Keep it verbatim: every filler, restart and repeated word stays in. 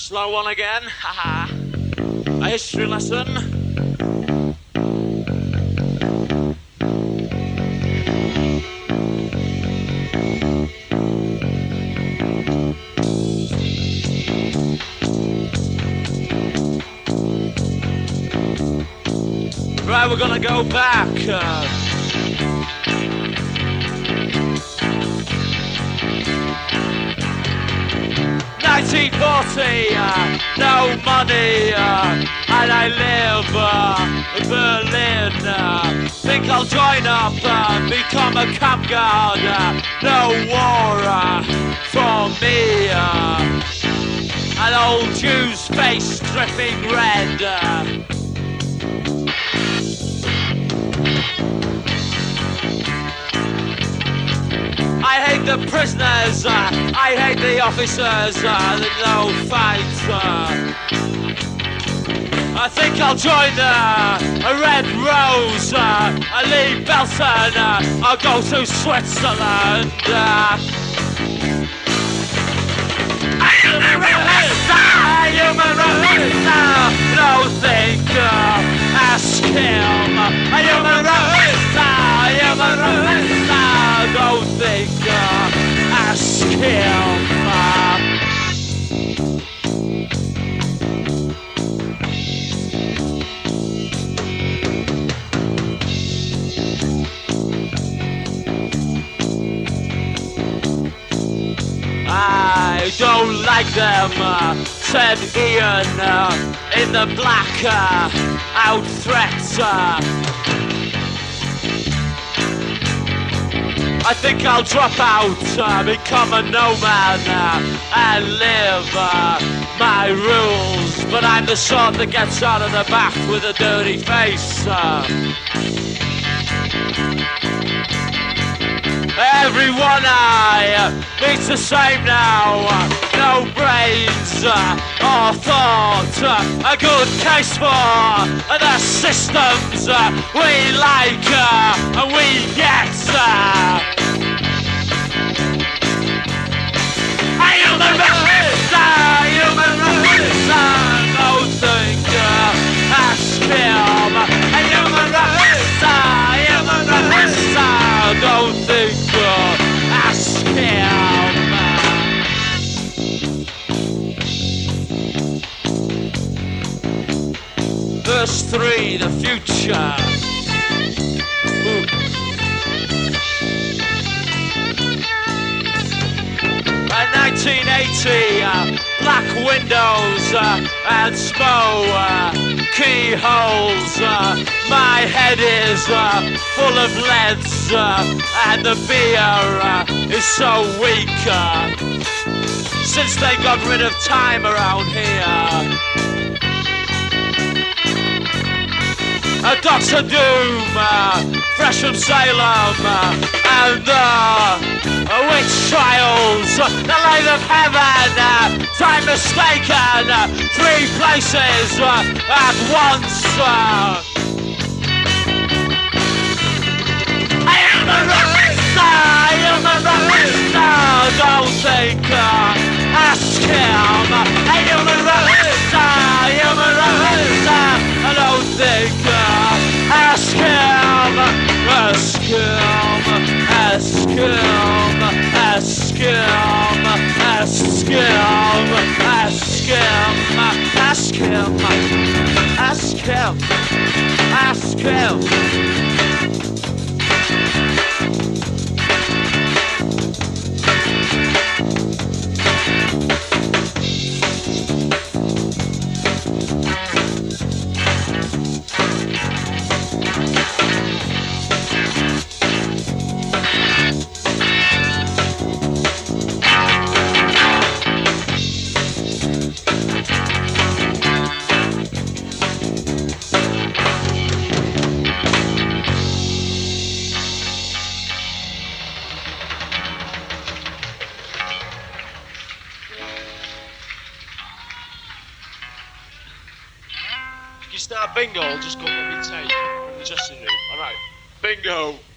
Slow one again. Haha. A history lesson. Right, we're gonna go back. Uh, nineteen forty, uh, no money, uh, and I live uh, in Berlin. Uh, think I'll join up, uh, become a camp guard. Uh, no war uh, for me. Uh, an old Jew's face dripping red. Uh, I hate the prisoners, uh, I hate the officers, uh, there's no fight. Uh, I think I'll join uh, a Red Rose, uh, a Lee Belton, uh, I'll go to Switzerland. Uh, a human rights, a human rights, no think, uh, ask him. A human rights, a human rights, don't think, uh, ask him. Uh, I don't like them, uh, said Ian, uh, in the black uh, out threats. Uh, I think I'll drop out, uh, become a nomad uh, and live uh, my rules. But I'm the sort that gets out of the back with a dirty face. Uh. Everyone I uh, meet's the same now, uh, no brains uh, or thought, uh, a good case for uh, the systems uh, we like uh, and we get. Uh, a human rights, uh, human rights, uh, no think, uh, ask him. A human rights, uh, human rights, uh, don't think. Ask him. Verse three, the future. Ooh. Uh, nineteen eighty, uh, black windows uh, and smoke, uh, keyholes. Uh, my head is uh, full of leads, uh, and the beer uh, is so weak. Uh, since they got rid of time around here. Uh, Doctor Doom, uh, fresh from Salem, uh, and uh, uh, witch trials, uh, the light of heaven, uh, time mistaken, uh, three places uh, at once. Uh, I am a rarista, I am a rarista, don't think, uh, ask him. I am a rarista, I am a rarista, I don't think, uh, ask him, ask him, ask him, ask him, ask him, ask him, ask him, ask him, ask him. You start bingo, I'll just go get me tape from the dressing room. Alright, bingo.